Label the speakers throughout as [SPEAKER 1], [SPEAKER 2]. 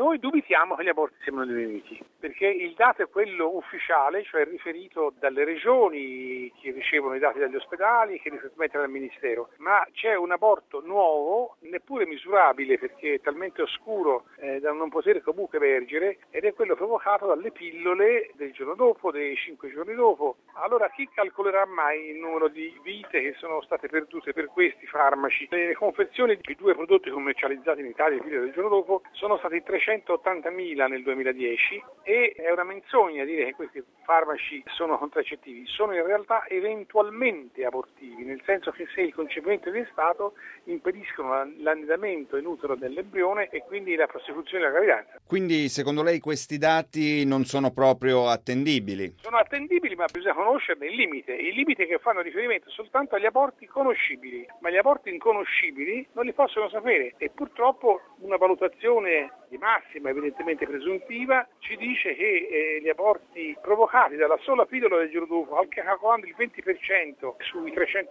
[SPEAKER 1] Noi dubitiamo che gli aborti siano diminuiti, perché il dato è quello ufficiale, cioè riferito dalle regioni che ricevono i dati dagli ospedali, che li trasmettono al Ministero, ma c'è un aborto nuovo, neppure misurabile perché è talmente oscuro da non poter comunque emergere, ed è quello provocato dalle pillole del giorno dopo, dei 5 giorni dopo. Allora chi calcolerà mai il numero di vite che sono state perdute per questi farmaci? Le confezioni di 2 prodotti commercializzati in Italia, le pillole del giorno dopo, sono stati 380.000 nel 2010 e è una menzogna dire che questi farmaci sono contraccettivi, sono in realtà eventualmente abortivi, nel senso che se il concepimento è vietato impediscono l'annidamento in utero dell'embrione e quindi la prosecuzione della gravidanza.
[SPEAKER 2] Quindi secondo lei questi dati non sono proprio attendibili?
[SPEAKER 1] Sono attendibili, ma bisogna conoscerne il limite che fanno riferimento soltanto agli aborti conoscibili, ma gli aborti inconoscibili non li possono sapere e purtroppo una valutazione di massima, evidentemente presuntiva, ci dice che gli aborti provocati dalla sola pillola del giorno dopo, anche calcolando il 20% sui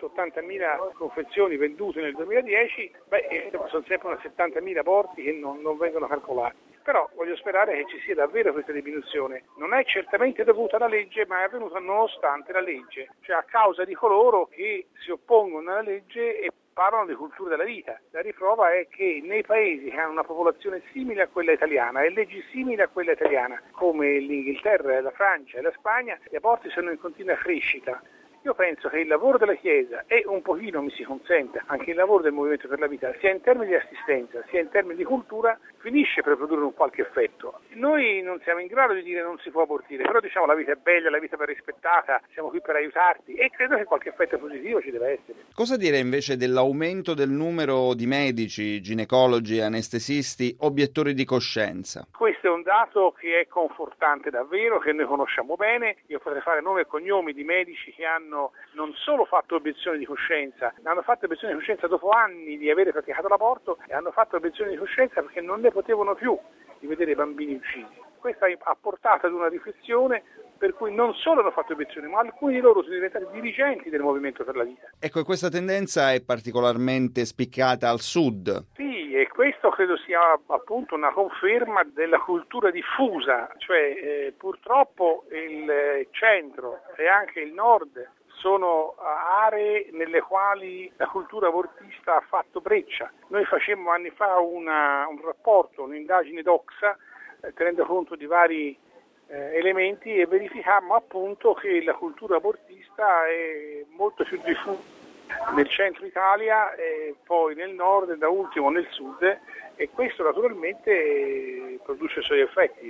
[SPEAKER 1] 380.000 confezioni vendute nel 2010, sono sempre una 70.000 aborti che non vengono calcolati. Però voglio sperare che ci sia davvero questa diminuzione. Non è certamente dovuta alla legge, ma è avvenuta nonostante la legge, cioè a causa di coloro che si oppongono alla legge e parlano di cultura della vita. La riprova è che nei paesi che hanno una popolazione simile a quella italiana e leggi simili a quella italiana, come l'Inghilterra, la Francia e la Spagna, gli aborti sono in continua crescita. Io penso che il lavoro della Chiesa e un pochino, mi si consenta, anche il lavoro del Movimento per la Vita, sia in termini di assistenza, sia in termini di cultura, finisce per produrre un qualche effetto. Noi non siamo in grado di dire non si può abortire, però diciamo la vita è bella, la vita va rispettata, siamo qui per aiutarti e credo che qualche effetto positivo ci deve essere.
[SPEAKER 2] Cosa dire invece dell'aumento del numero di medici, ginecologi, anestesisti, obiettori di coscienza?
[SPEAKER 1] Questo è un dato che è confortante davvero, che noi conosciamo bene. Io potrei fare nome e cognomi di medici che hanno non solo fatto obiezione di coscienza, ma hanno fatto obiezione di coscienza dopo anni di avere praticato l'aborto e hanno fatto obiezione di coscienza perché non ne potevano più di vedere bambini uccisi. Questo ha portato ad una riflessione per cui non solo hanno fatto obiezione, ma alcuni di loro sono diventati dirigenti del Movimento per la Vita.
[SPEAKER 2] Ecco, e questa tendenza è particolarmente spiccata al sud.
[SPEAKER 1] Sì, e questo credo sia appunto una conferma della cultura diffusa, cioè purtroppo il centro e anche il nord sono aree nelle quali la cultura abortista ha fatto breccia. Noi facemmo anni fa un rapporto, un'indagine Doxa, tenendo conto di vari elementi e verificammo appunto che la cultura abortista è molto più diffusa nel centro Italia e poi nel nord e da ultimo nel sud e questo naturalmente produce i suoi effetti.